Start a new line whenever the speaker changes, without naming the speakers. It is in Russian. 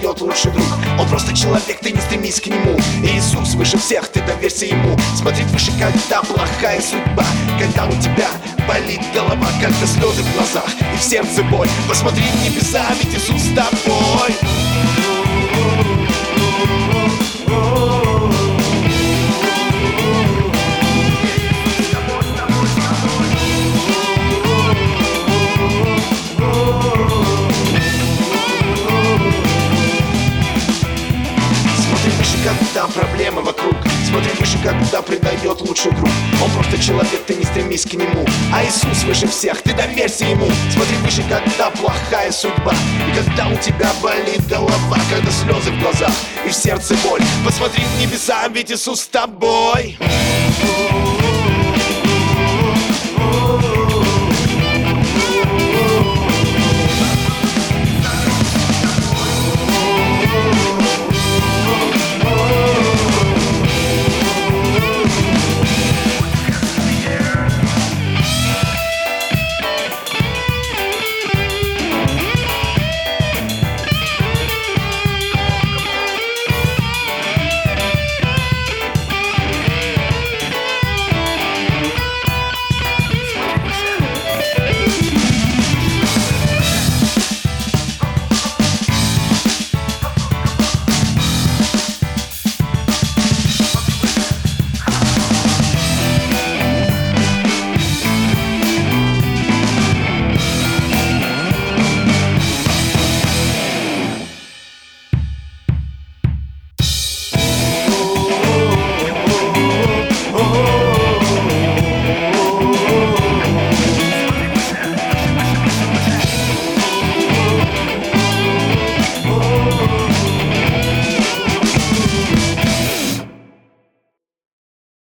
придает лучший друг. Он просто человек, ты не стремись к нему. Иисус выше всех, ты доверься ему. Смотреть выше, когда плохая судьба, когда у тебя болит голова, когда слезы в глазах и в сердце боль. Посмотри в небеса, ведь Иисус с тобой. Когда проблемы вокруг, смотри выше, когда предает лучший друг. Он просто человек, ты не стремись к нему. А Иисус выше всех, ты доверься ему. Смотри выше, когда плохая судьба, и когда у тебя болит голова, когда слезы в глазах и в сердце боль. Посмотри в небеса, ведь Иисус с тобой.